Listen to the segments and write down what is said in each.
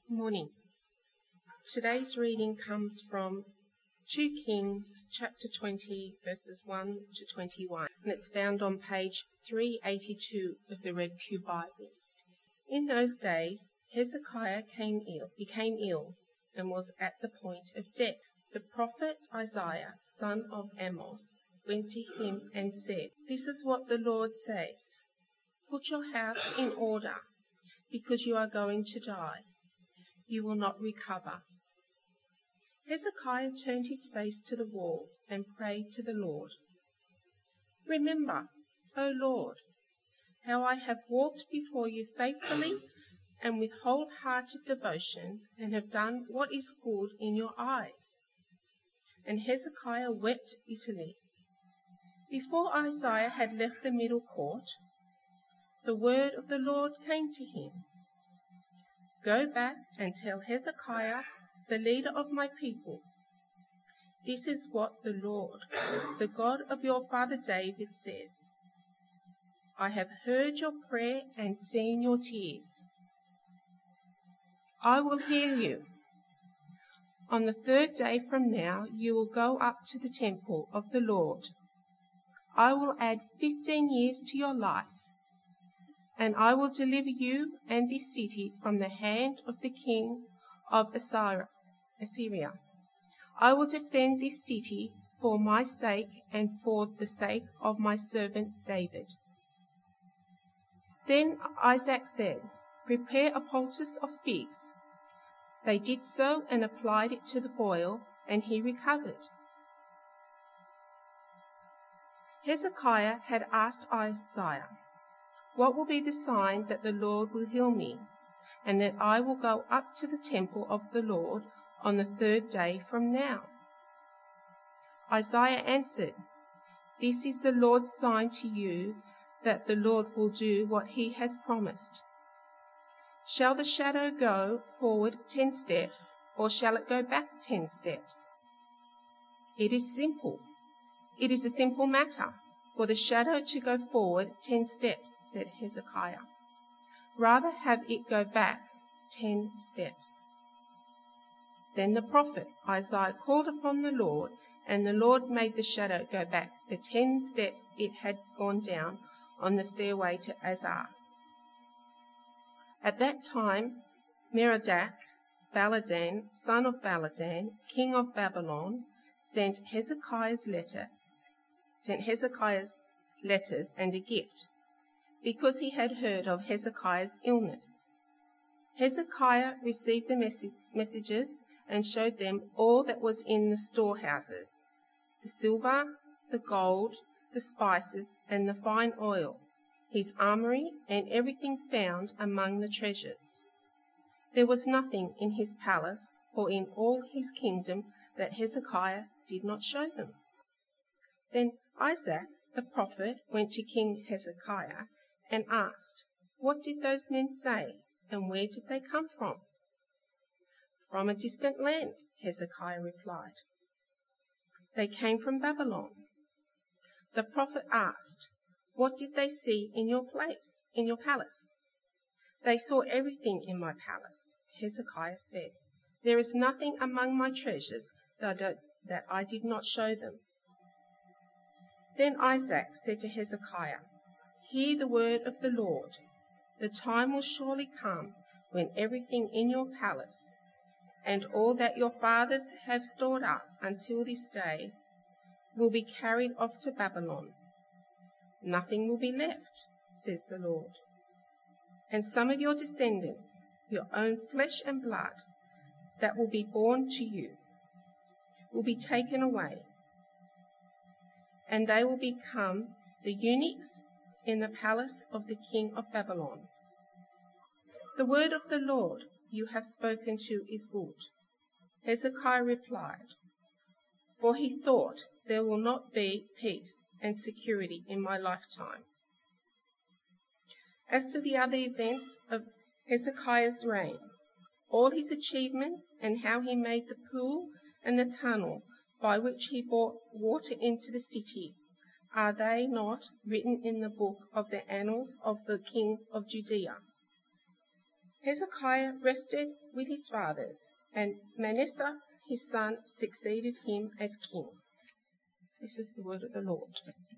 Morning. Today's reading comes from 2 Kings chapter 20 verses 1 to 21, and it's found on page 382 of the Red Pew Bibles. In those days, Hezekiah became ill and was at the point of death. The prophet Isaiah, son of Amos, went to him and said, "This is what the Lord says, put your house in order, because you are going to die. You will not recover." Hezekiah turned his face to the wall and prayed to the Lord. "Remember, O Lord, how I have walked before you faithfully and with wholehearted devotion, and have done what is good in your eyes." And Hezekiah wept bitterly. Before Isaiah had left the middle court, the word of the Lord came to him. "Go back and tell Hezekiah, the leader of my people, this is what the Lord, the God of your father David, says. I have heard your prayer and seen your tears. I will heal you. On the 3rd day from now, you will go up to the temple of the Lord. I will add 15 years to your life, and I will deliver you and this city from the hand of the king of Assyria. I will defend this city for my sake and for the sake of my servant David." Then Isaac said, "Prepare a poultice of figs." They did so and applied it to the boil, and he recovered. Hezekiah had asked Isaiah, "What will be the sign that the Lord will heal me, and that I will go up to the temple of the Lord on the 3rd day from now?" Isaiah answered, "This is the Lord's sign to you, that the Lord will do what he has promised. Shall the shadow go forward 10 steps, or shall it go back 10 steps? It is a simple matter for the shadow to go forward 10 steps, said Hezekiah. Rather have it go back 10 steps. Then the prophet Isaiah called upon the Lord, and the Lord made the shadow go back the 10 steps it had gone down on the stairway to Azar. At that time, Merodach Baladan, son of Baladan, king of Babylon, sent Hezekiah's letters and a gift, because he had heard of Hezekiah's illness. Hezekiah received the messages and showed them all that was in the storehouses, the silver, the gold, the spices, and the fine oil, his armoury, and everything found among the treasures. There was nothing in his palace or in all his kingdom that Hezekiah did not show them. Then Isaac the prophet went to King Hezekiah and asked, "What did those men say, and where did they come from?" "From a distant land," Hezekiah replied. "They came from Babylon." The prophet asked, "What did they see in your palace?" "They saw everything in my palace," Hezekiah said. "There is nothing among my treasures that I did not show them." Then Isaac said to Hezekiah, "Hear the word of the Lord. The time will surely come when everything in your palace and all that your fathers have stored up until this day will be carried off to Babylon. Nothing will be left, says the Lord. And some of your descendants, your own flesh and blood, that will be born to you, will be taken away, and they will become the eunuchs in the palace of the king of Babylon. The word of the Lord you have spoken to is good." Hezekiah replied, for he thought, "There will not be peace and security in my lifetime." As for the other events of Hezekiah's reign, all his achievements and how he made the pool and the tunnel by which he brought water into the city, are they not written in the book of the annals of the kings of Judea? Hezekiah rested with his fathers, and Manasseh his son succeeded him as king. This is the word of the Lord.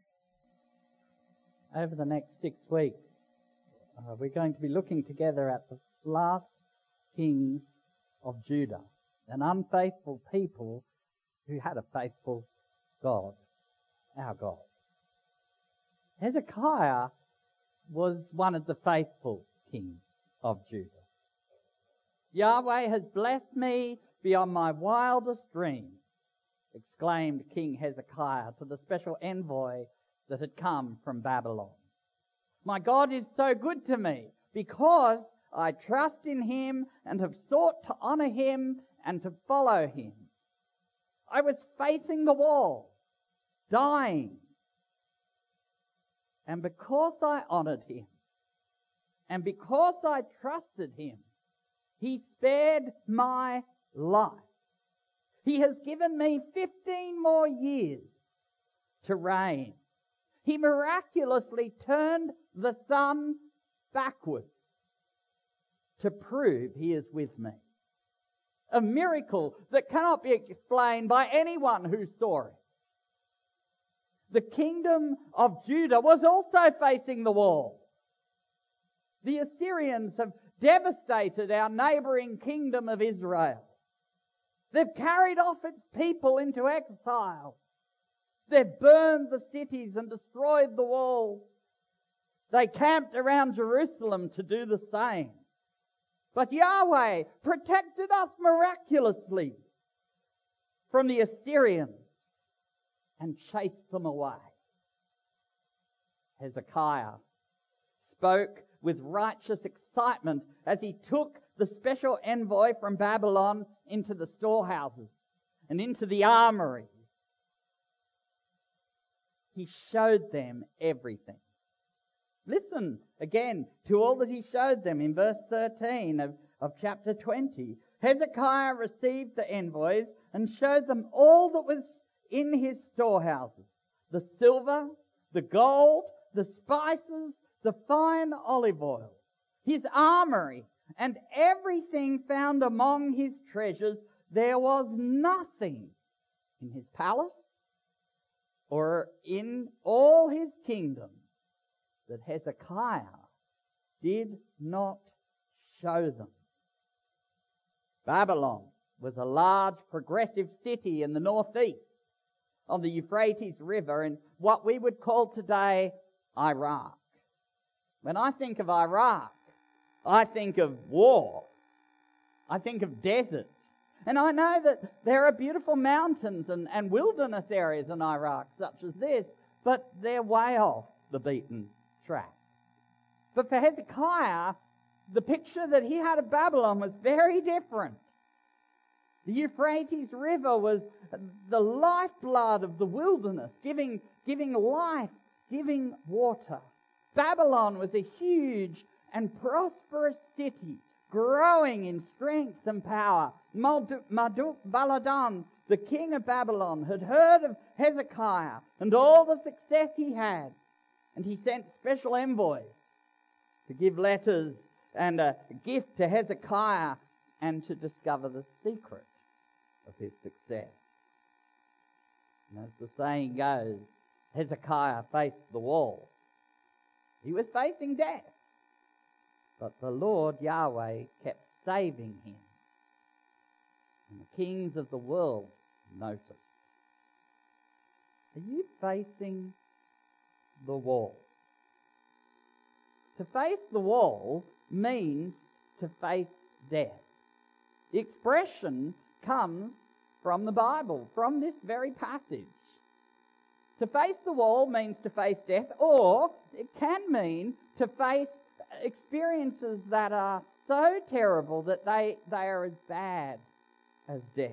Over the next 6 weeks, we're going to be looking together at the last kings of Judah, an unfaithful people who had a faithful God, our God. Hezekiah was one of the faithful kings of Judah. Yahweh has blessed me beyond my wildest dreams, exclaimed King Hezekiah to the special envoy that had come from Babylon. My God is so good to me because I trust in him and have sought to honor him and to follow him. I was facing the wall, dying. And because I honored him, and because I trusted him, he spared my life. He has given me 15 more years to reign. He miraculously turned the sun backwards to prove he is with me. A miracle that cannot be explained by anyone who saw it. The kingdom of Judah was also facing the wall. The Assyrians have devastated our neighboring kingdom of Israel. They've carried off its people into exile. They've burned the cities and destroyed the walls. They camped around Jerusalem to do the same. But Yahweh protected us miraculously from the Assyrians and chased them away. Hezekiah spoke with righteous excitement as he took the special envoy from Babylon into the storehouses and into the armory. He showed them everything. Listen again to all that he showed them in verse 13 of chapter 20. Hezekiah received the envoys and showed them all that was in his storehouses, the silver, the gold, the spices, the fine olive oil, his armory, and everything found among his treasures. There was nothing in his palace or in all his kingdom that Hezekiah did not show them. Babylon was a large progressive city in the northeast on the Euphrates River in what we would call today Iraq. When I think of Iraq, I think of war. I think of desert. And I know that there are beautiful mountains and wilderness areas in Iraq such as this, but they're way off the beaten track. But for Hezekiah, the picture that he had of Babylon was very different. The Euphrates River was the lifeblood of the wilderness, giving life, giving water. Babylon was a huge and prosperous city, growing in strength and power. Marduk-Baladan, the king of Babylon, had heard of Hezekiah and all the success he had, and he sent special envoys to give letters and a gift to Hezekiah and to discover the secret of his success. And as the saying goes, Hezekiah faced the wall. He was facing death, but the Lord Yahweh kept saving him. And the kings of the world noticed. Are you facing the wall? To face the wall means to face death. The expression comes from the Bible, from this very passage. To face the wall means to face death, or it can mean to face experiences that are so terrible that they are as bad as death.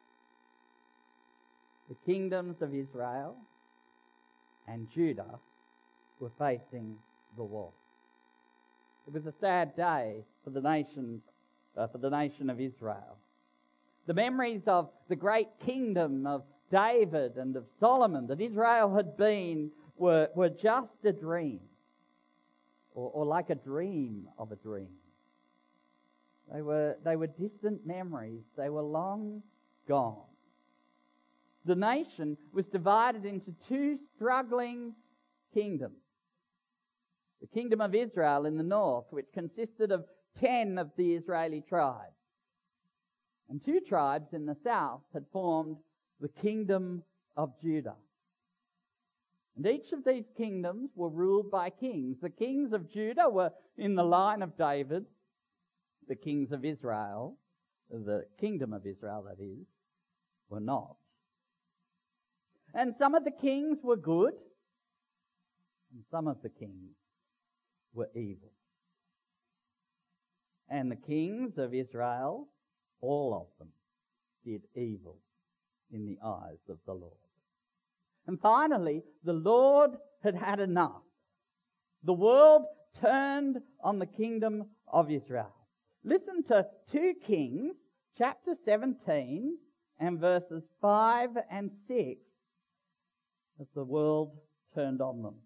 The kingdoms of Israel and Judah were facing the wall. It was a sad day for the nation of Israel. The memories of the great kingdom of David and of Solomon that Israel had been were just a dream, or like a dream of a dream. They were distant memories. They were long gone. The nation was divided into two struggling kingdoms. The kingdom of Israel in the north, which consisted of 10 of the Israeli tribes. And 2 tribes in the south had formed the kingdom of Judah. And each of these kingdoms were ruled by kings. The kings of Judah were in the line of David. The kings of Israel, the kingdom of Israel that is, were not. And some of the kings were good, and some of the kings were evil. And the kings of Israel, all of them, did evil in the eyes of the Lord. And finally, the Lord had had enough. The world turned on the kingdom of Israel. Listen to 2 Kings, chapter 17, and verses 5 and 6, as the world turned on them.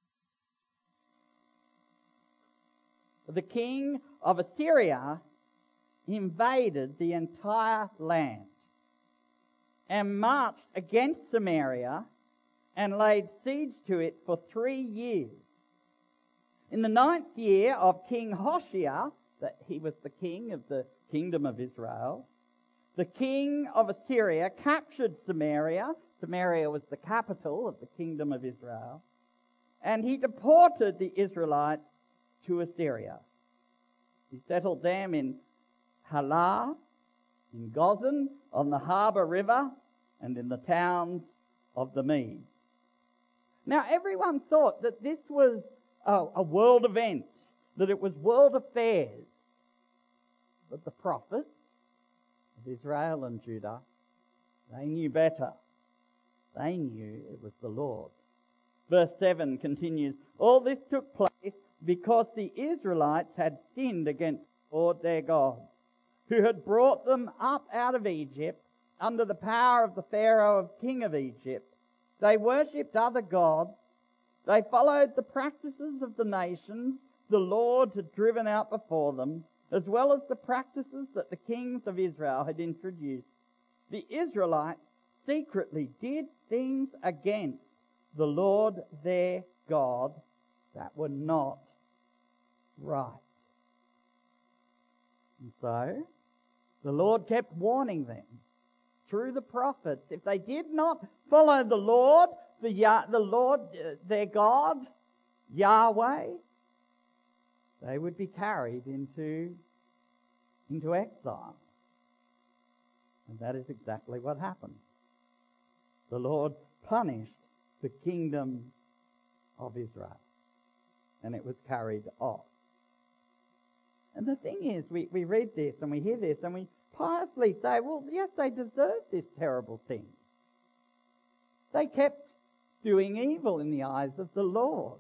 The king of Assyria invaded the entire land and marched against Samaria and laid siege to it for 3 years. In the 9th year of King Hoshea, that he was the king of the kingdom of Israel, the king of Assyria captured Samaria. Samaria was the capital of the kingdom of Israel. And he deported the Israelites to Assyria. He settled them in Halah, in Gozan, on the harbour river, and in the towns of the Medes. Now, everyone thought that this was a world event, that it was world affairs. But the prophets of Israel and Judah, they knew better. They knew it was the Lord. Verse 7 continues, all this took place because the Israelites had sinned against the Lord their God, who had brought them up out of Egypt under the power of the Pharaoh, king of Egypt. They worshipped other gods. They followed the practices of the nations the Lord had driven out before them, as well as the practices that the kings of Israel had introduced. The Israelites secretly did things against the Lord their God that were not right. And so, the Lord kept warning them through the prophets. If they did not follow the Lord, their God, Yahweh, they would be carried into exile. And that is exactly what happened. The Lord punished the kingdom of Israel, and it was carried off. And the thing is, we read this and we hear this and we piously say, well, yes, they deserved this terrible thing. They kept doing evil in the eyes of the Lord.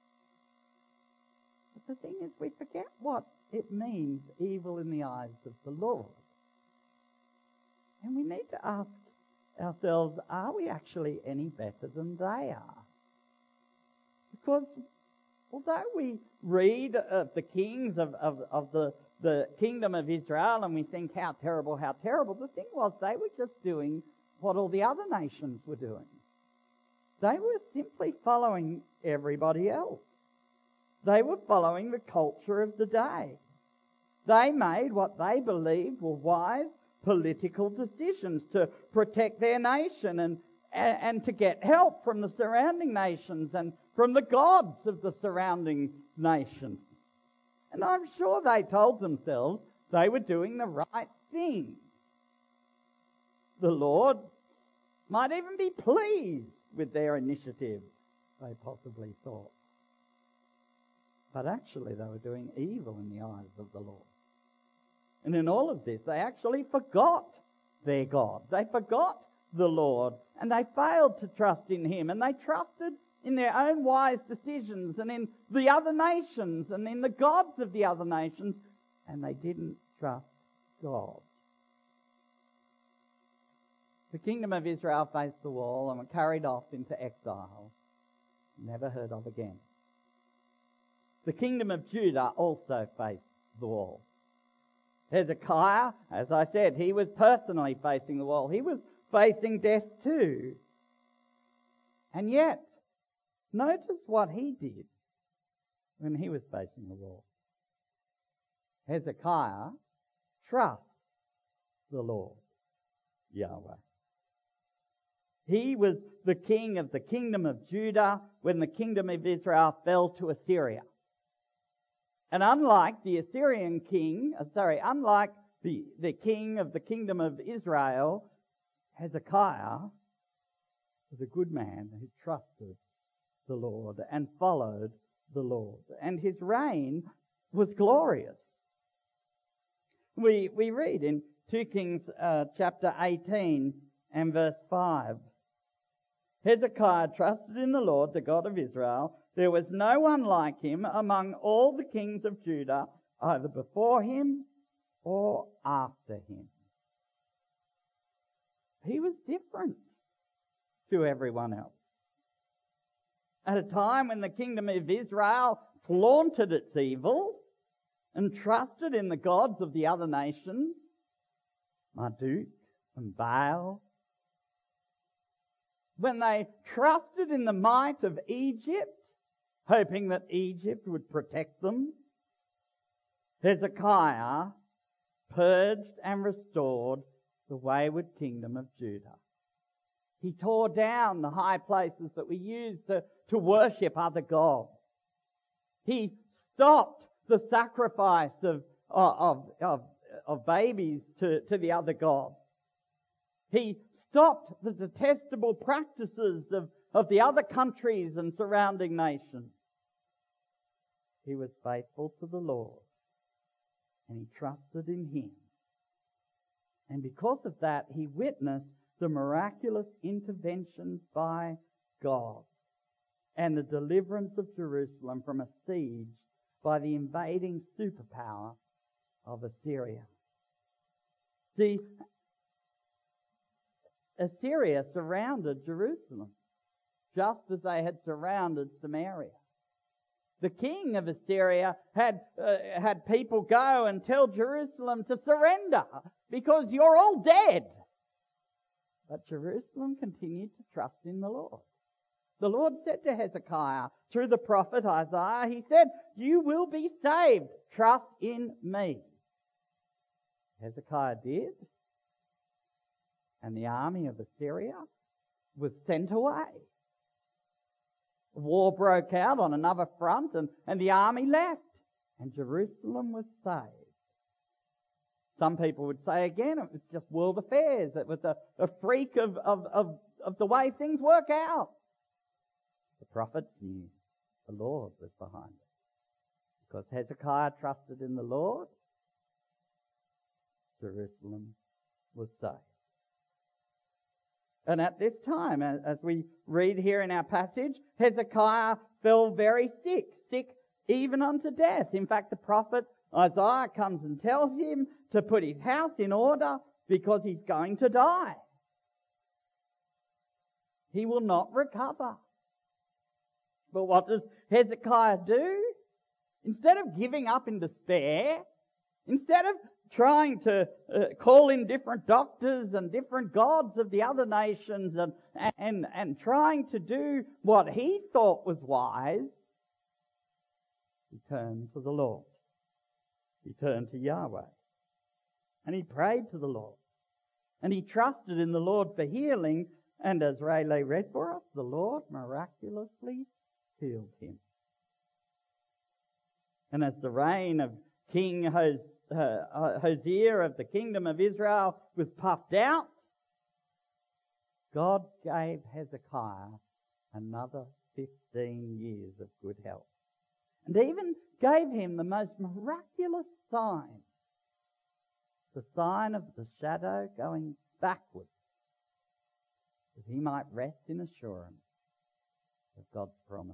But the thing is, we forget what it means, evil in the eyes of the Lord. And we need to ask ourselves, are we actually any better than they are? Because although we read of the kings of the kingdom of Israel and we think, how terrible, the thing was they were just doing what all the other nations were doing. They were simply following everybody else. They were following the culture of the day. They made what they believed were wise political decisions to protect their nation and to get help from the surrounding nations and from the gods of the surrounding nations. And I'm sure they told themselves they were doing the right thing. The Lord might even be pleased with their initiative, they possibly thought. But actually they were doing evil in the eyes of the Lord. And in all of this, they actually forgot their God. They forgot the Lord, and they failed to trust in Him, and they trusted in their own wise decisions and in the other nations and in the gods of the other nations, and they didn't trust God. The kingdom of Israel faced the wall and were carried off into exile, never heard of again. The kingdom of Judah also faced the wall. Hezekiah, as I said, he was personally facing the wall. He was facing death too. And yet, notice what he did when he was facing the wall. Hezekiah trusts the Lord, Yahweh. He was the king of the kingdom of Judah when the kingdom of Israel fell to Assyria. And unlike the Assyrian king, unlike the king of the kingdom of Israel, Hezekiah was a good man who trusted the Lord and followed the Lord. And his reign was glorious. We read in 2 Kings chapter 18 and verse 5. Hezekiah trusted in the Lord, the God of Israel. There was no one like him among all the kings of Judah, either before him or after him. He was different to everyone else. At a time when the kingdom of Israel flaunted its evil and trusted in the gods of the other nations, Marduk and Baal, when they trusted in the might of Egypt, hoping that Egypt would protect them, Hezekiah purged and restored the wayward kingdom of Judah. He tore down the high places that we used to worship other gods. He stopped the sacrifice of babies to the other gods. He stopped the detestable practices of the other countries and surrounding nations. He was faithful to the Lord, and he trusted in him. And because of that, he witnessed the miraculous interventions by God and the deliverance of Jerusalem from a siege by the invading superpower of Assyria. See, Assyria surrounded Jerusalem, just as they had surrounded Samaria. The king of Assyria had people go and tell Jerusalem to surrender because you're all dead. But Jerusalem continued to trust in the Lord. The Lord said to Hezekiah through the prophet Isaiah, he said, "You will be saved. Trust in me." Hezekiah did. And the army of Assyria was sent away. War broke out on another front and the army left. And Jerusalem was saved. Some people would say again, it was just world affairs. It was a freak of the way things work out. The prophets knew the Lord was behind it. Because Hezekiah trusted in the Lord, Jerusalem was saved. And at this time, as we read here in our passage, Hezekiah fell very sick even unto death. In fact, the prophet Isaiah comes and tells him to put his house in order because he's going to die. He will not recover. But what does Hezekiah do? Instead of giving up in despair, instead of trying to call in different doctors and different gods of the other nations and trying to do what he thought was wise, he turned to the Lord. He turned to Yahweh. And he prayed to the Lord. And he trusted in the Lord for healing. And as Rayleigh read for us, the Lord miraculously healed him. And as the reign of King Hosea of the kingdom of Israel was puffed out, God gave Hezekiah another 15 years of good health. And even gave him the most miraculous sign, the sign of the shadow going backwards, that he might rest in assurance of God's promises.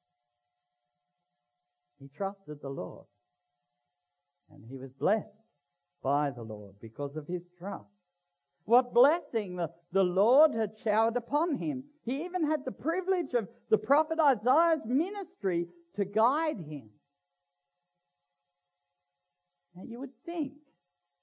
He trusted the Lord, and he was blessed by the Lord because of his trust. What blessing the Lord had showered upon him. He even had the privilege of the prophet Isaiah's ministry to guide him. Now you would think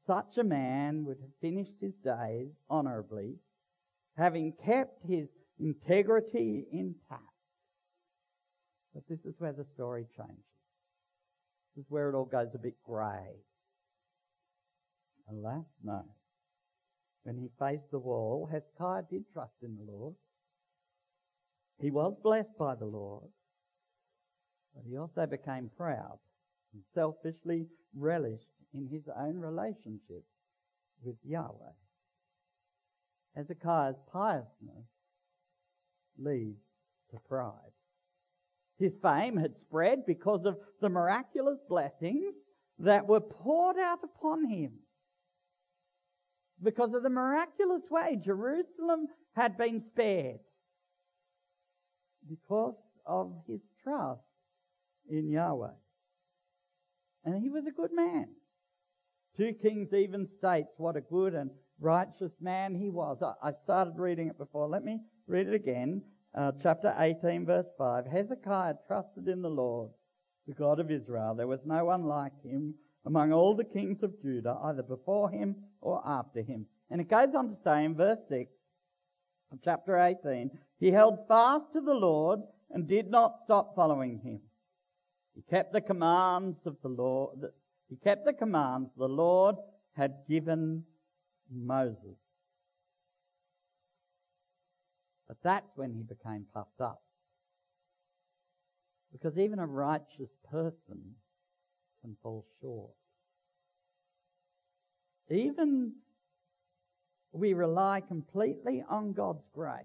such a man would have finished his days honourably, having kept his integrity intact. But this is where the story changes. This is where it all goes a bit grey. Alas, no. When he faced the wall, Hezekiah did trust in the Lord. He was blessed by the Lord, but he also became proud and selfishly relished in his own relationship with Yahweh. Hezekiah's piousness leads to pride. His fame had spread because of the miraculous blessings that were poured out upon him. Because of the miraculous way Jerusalem had been spared. Because of his trust in Yahweh. And he was a good man. 2 Kings even states what a good and righteous man he was. I started reading it before. Let me read it again. Chapter 18, verse 5. Hezekiah trusted in the Lord, the God of Israel. There was no one like him among all the kings of Judah, either before him or after him. And it goes on to say in verse 6 of chapter 18, he held fast to the Lord and did not stop following him. He kept the commands of the Lord. He kept the commands the Lord had given Moses. But that's when he became puffed up. Because even a righteous person can fall short. Even we rely completely on God's grace.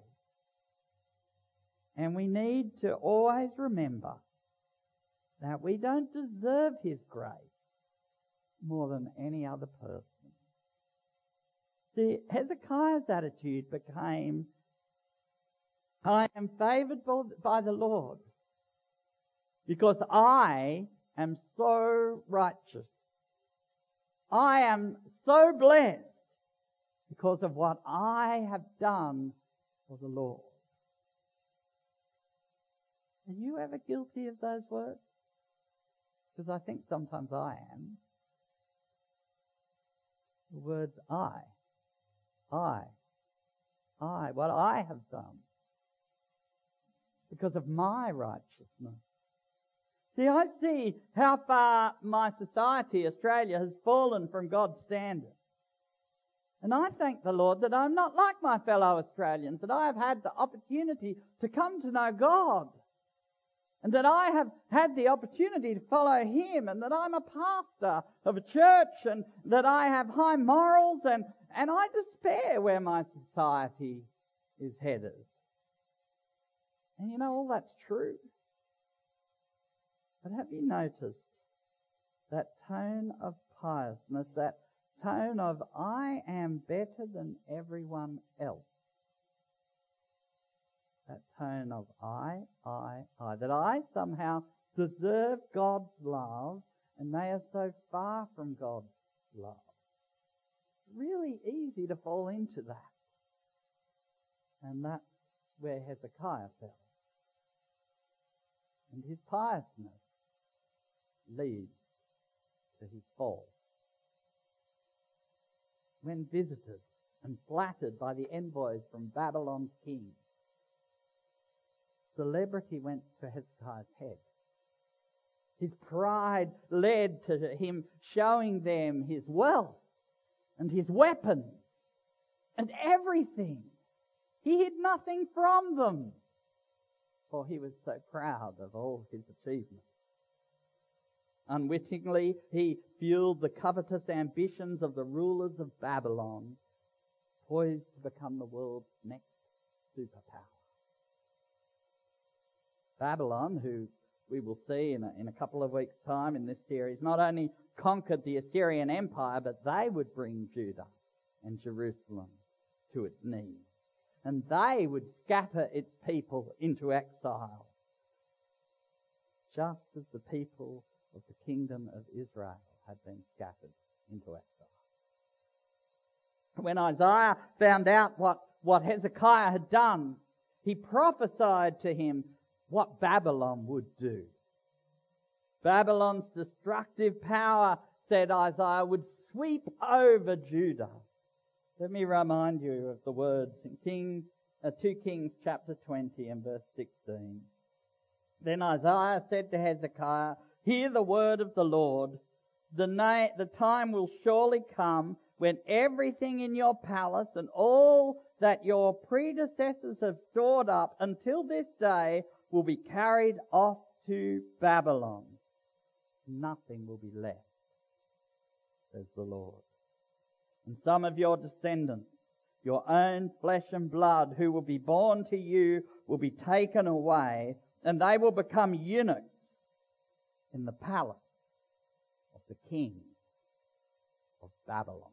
And we need to always remember that we don't deserve his grace more than any other person. See, Hezekiah's attitude became, I am favoured by the Lord because I am so righteous. I am so blessed because of what I have done for the Lord. Are you ever guilty of those words? Because I think sometimes I am. The words I, what I have done because of my righteousness. See, I see how far my society, Australia, has fallen from God's standard. And I thank the Lord that I'm not like my fellow Australians, that I have had the opportunity to come to know God, and that I have had the opportunity to follow him, and that I'm a pastor of a church, and that I have high morals, and I despair where my society is headed. And you know, all that's true. But have you noticed that tone of piousness, that tone of I am better than everyone else? That tone of I, that I somehow deserve God's love and they are so far from God's love. It's really easy to fall into that. And that's where Hezekiah fell. And his piousness leads to his fall. When visited and flattered by the envoys from Babylon's king, celebrity went to Hezekiah's head. His pride led to him showing them his wealth and his weapons and everything. He hid nothing from them, for he was so proud of all his achievements. Unwittingly, he fueled the covetous ambitions of the rulers of Babylon, poised to become the world's next superpower. Babylon, who we will see in a couple of weeks' time in this series, not only conquered the Assyrian Empire, but they would bring Judah and Jerusalem to its knees. And they would scatter its people into exile, just as the people of the kingdom of Israel had been scattered into exile. When Isaiah found out what Hezekiah had done, he prophesied to him what Babylon would do. Babylon's destructive power, said Isaiah, would sweep over Judah. Let me remind you of the words in 2 Kings chapter 20 and verse 16. Then Isaiah said to Hezekiah, "Hear the word of the Lord. The time will surely come when everything in your palace and all that your predecessors have stored up until this day will be carried off to Babylon. Nothing will be left, says the Lord. And some of your descendants, your own flesh and blood, who will be born to you, will be taken away, and they will become eunuchs in the palace of the king of Babylon."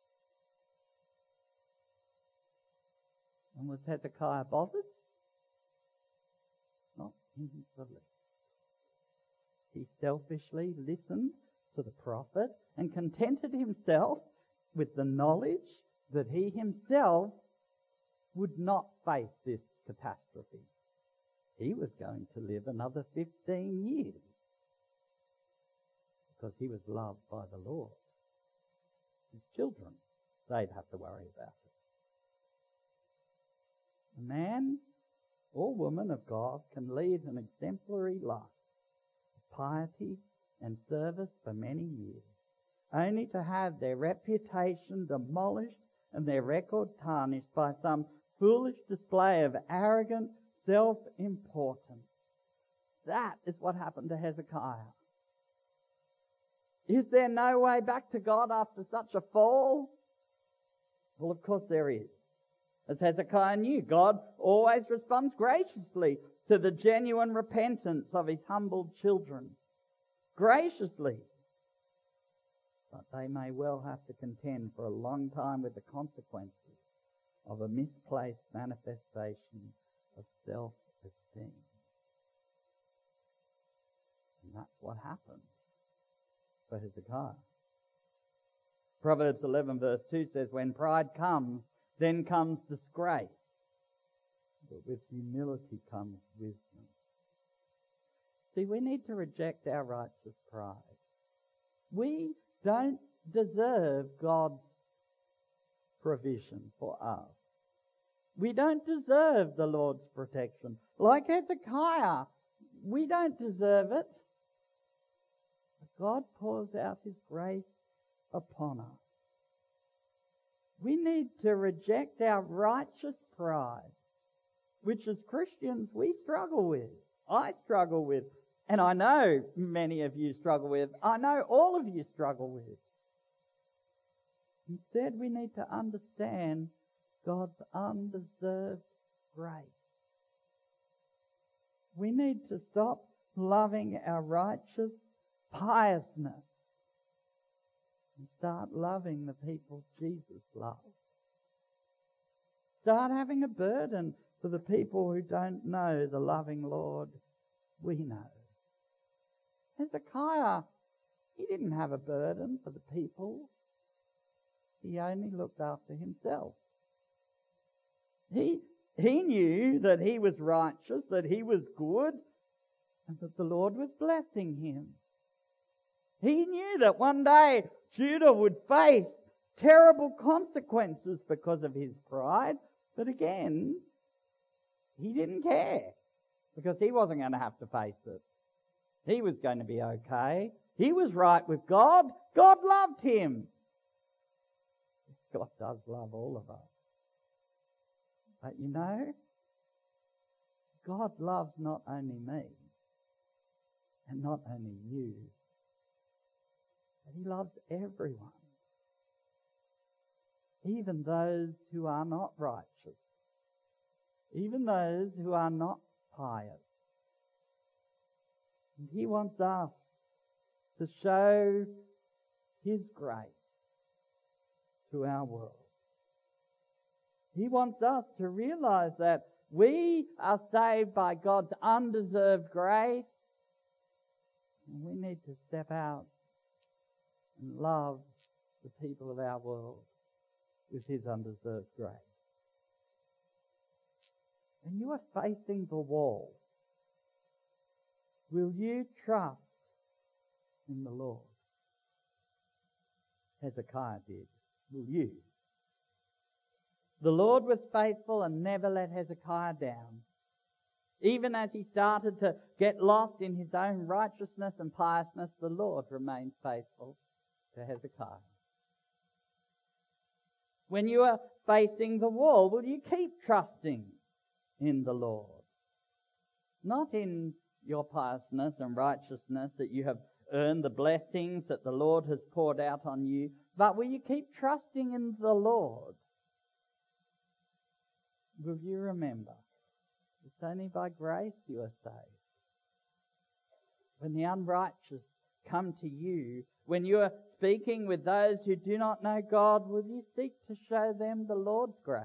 And was Hezekiah bothered? Not in the least. He selfishly listened to the prophet and contented himself with the knowledge that he himself would not face this catastrophe. He was going to live another 15 years because he was loved by the Lord. His children, they'd have to worry about it. A man or woman of God can lead an exemplary life of piety and service for many years, only to have their reputation demolished and their record tarnished by some foolish display of arrogant self-importance. That is what happened to Hezekiah. Is there no way back to God after such a fall? Well, of course there is. As Hezekiah knew, God always responds graciously to the genuine repentance of his humbled children. Graciously. But they may well have to contend for a long time with the consequences of a misplaced manifestation of self-esteem. And that's what happened for Hezekiah. Proverbs 11 verse 2 says, "When pride comes, then comes disgrace, but with humility comes wisdom." See, we need to reject our righteous pride. We don't deserve God's provision for us. We don't deserve the Lord's protection. Like Hezekiah, we don't deserve it. But God pours out His grace upon us. We need to reject our righteous pride, which as Christians we struggle with. I struggle with, and I know many of you struggle with. I know all of you struggle with. Instead, we need to understand God's undeserved grace. We need to stop loving our righteous piousness and start loving the people Jesus loves. Start having a burden for the people who don't know the loving Lord we know. Hezekiah, he didn't have a burden for the people. He only looked after himself. He knew that he was righteous, that he was good, and that the Lord was blessing him. He knew that one day Judah would face terrible consequences because of his pride, but again, he didn't care because he wasn't going to have to face it. He was going to be okay. He was right with God. God loved him. God does love all of us. But you know, God loves not only me and not only you, but He loves everyone, even those who are not righteous, even those who are not pious. And He wants us to show His grace to our world. He wants us to realize that we are saved by God's undeserved grace, and we need to step out and love the people of our world with His undeserved grace. When you are facing the wall, will you trust in the Lord? Hezekiah did, will you? The Lord was faithful and never let Hezekiah down. Even as he started to get lost in his own righteousness and piousness, the Lord remained faithful to Hezekiah. When you are facing the wall, will you keep trusting in the Lord? Not in your piousness and righteousness that you have earned the blessings that the Lord has poured out on you, but will you keep trusting in the Lord? Will you remember, it's only by grace you are saved. When the unrighteous come to you, when you are speaking with those who do not know God, will you seek to show them the Lord's grace?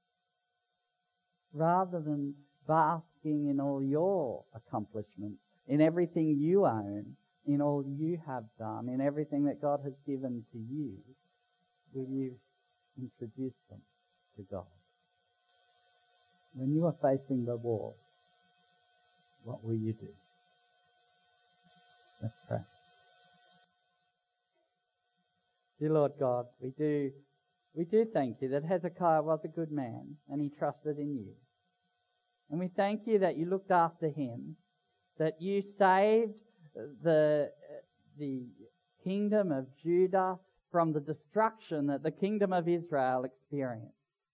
Rather than basking in all your accomplishments, in everything you own, in all you have done, in everything that God has given to you, will you introduce them to God? When you are facing the wall, what will you do? Let's pray. Dear Lord God, we do thank you that Hezekiah was a good man and he trusted in you. And we thank you that you looked after him, that you saved the kingdom of Judah from the destruction that the kingdom of Israel experienced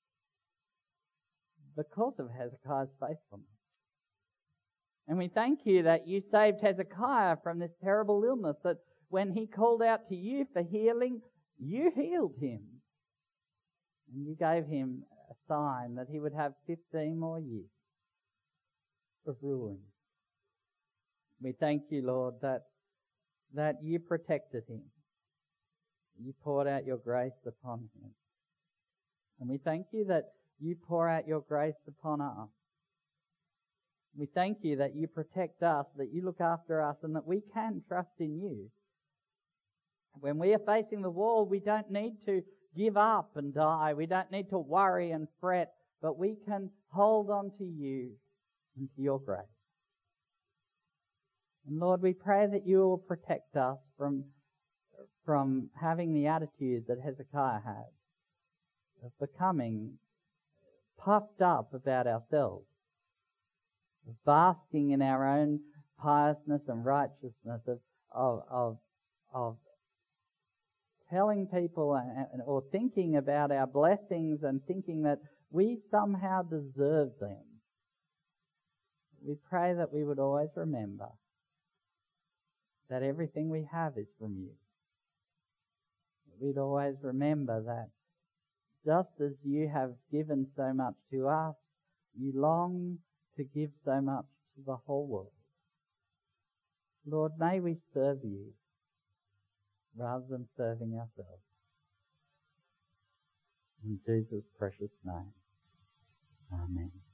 because of Hezekiah's faithfulness. And we thank you that you saved Hezekiah from this terrible illness, that when he called out to you for healing, you healed him. And you gave him a sign that he would have 15 more years of ruling. We thank you, Lord, that you protected him. You poured out your grace upon him. And we thank you that you pour out your grace upon us. We thank you that you protect us, that you look after us, and that we can trust in you. When we are facing the wall, we don't need to give up and die. We don't need to worry and fret, but we can hold on to you and to your grace. And Lord, we pray that you will protect us from having the attitude that Hezekiah had, of becoming puffed up about ourselves, of basking in our own piousness and righteousness, of telling people or thinking about our blessings and thinking that we somehow deserve them. We pray that we would always remember that everything we have is from you. We'd always remember that just as you have given so much to us, you long to give so much to the whole world. Lord, may we serve you rather than serving ourselves. In Jesus' precious name. Amen.